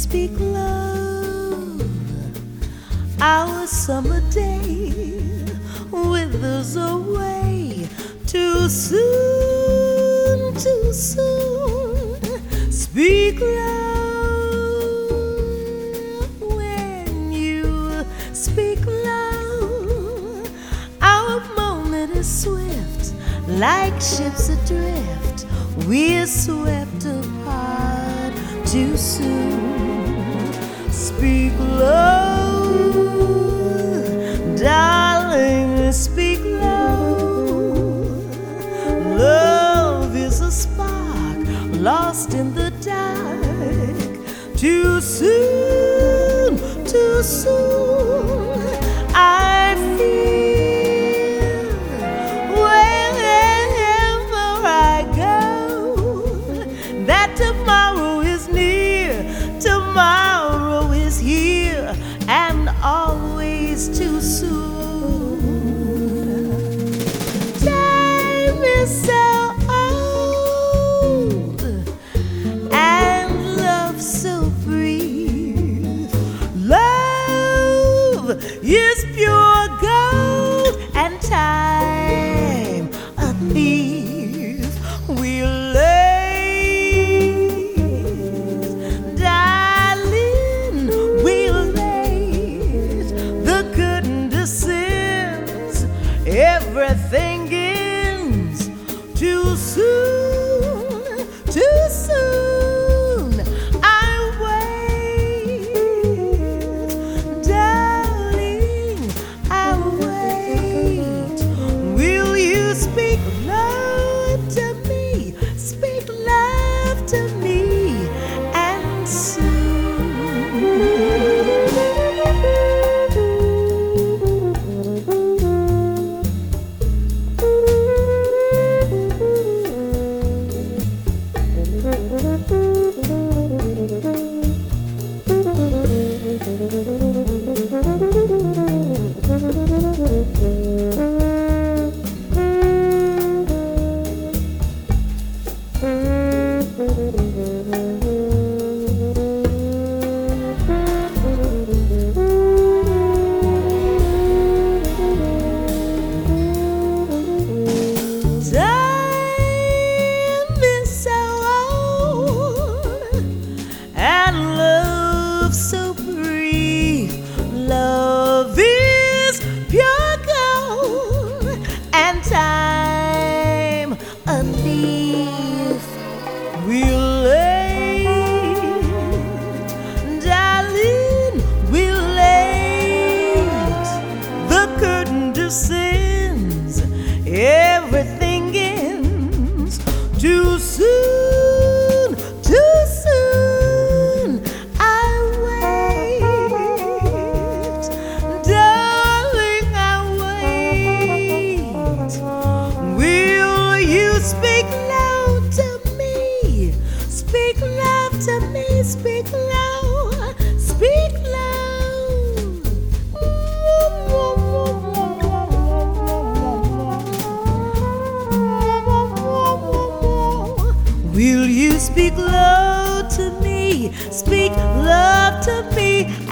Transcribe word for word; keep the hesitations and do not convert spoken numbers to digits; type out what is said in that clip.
speak love? Our summer day withers away too soon, too soon. Speak love. When you speak love, our moment is swift, like ships adrift. We're swept apart too soon. Speak love, darling, speak love. Love is a spark lost in the dark. Too soon, too soon. I feel wherever I go that tomorrow is near, tomorrow is here, and always too soon. Time is so old and love so brief. Love is pure gold and time a thief. We're late, darling, we're late. The curtain descends, everything ends too soon, too soon. I wait, darling, I wait. Will you speak love to me? Speak love to me, and time is so old and love so brief. Love is pure gold and time a thief. We're late, darling, we're late. The curtain descends, everything ends too soon, too soon. I wait, darling, I wait. Will you speak loud to me? Speak love to me, speak loud, speak loud. Will you speak love to me? Speak love to me.